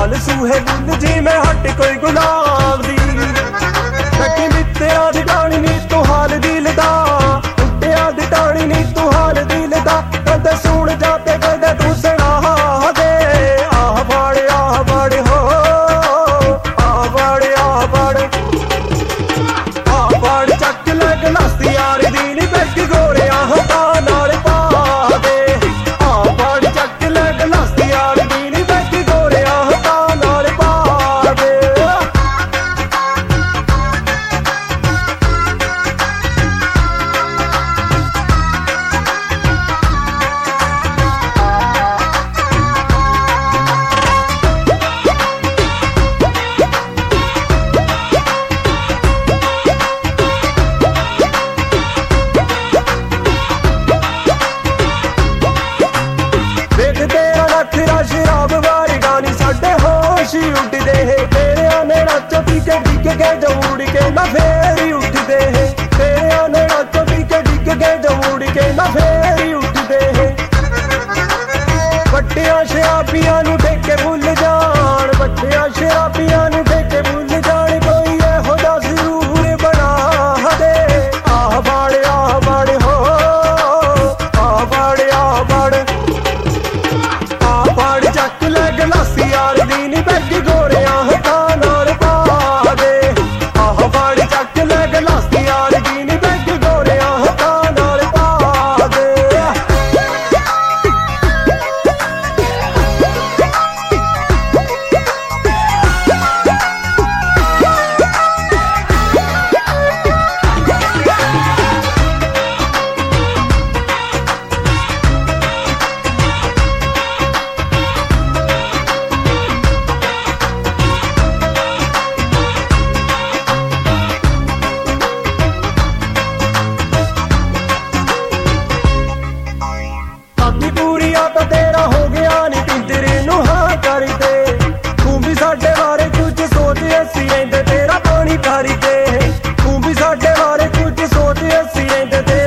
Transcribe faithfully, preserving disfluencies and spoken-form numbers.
लाल सूहे bull जी मैं हट कोई गुलाब दी कटी मित्तिया दी टाणी नी तू हाल दिल दा उट्टिया दी टाणी नी तू हाल दिल दा कदे सुन जाते कदे तू सुना दे आह बाड़े आह बाड़े हो आह बाड़े आह बाड़े आह बाड़े चक ले गलासी यार दी नी बैठ गोरे आह ता नाल पा दे आह बाड़े चक ले गलासी यार दी नी बैठ गोरे आह ता नाल पा दे शराब वाली गानी साडे होश ही उठदे है तेरे आने नाचो पी के डिग गए दौड़ के ना फेर ही उठदे है तेरे आने नाचो पी के डिग गए दौड़ के ना फेर ही उठदे है बट्टियां शराबियां नू ठेके भुल जान बट्टियां शराबियां नू ठेके भुल जान कोई इहो दा जरूर बना दे आह बाड़े आह बाड़े हो आह बाड़े आह बाड़े बाड़ चक ले गलासी यार दी नी बैठ गोरे आह ता नाल पा दे आह बाड़ चक ले गलासी यार दी नी बैठ गोरे आह ता नाल पा दे तो तेरा हो गया नी पिंजरे नू हाँ कर दे तू भी साडे बारे कुछ सोच असी रहिंदे तेरा पानी भर दे तू भी साडे बारे कुछ सोच असी रहिंदे तेरा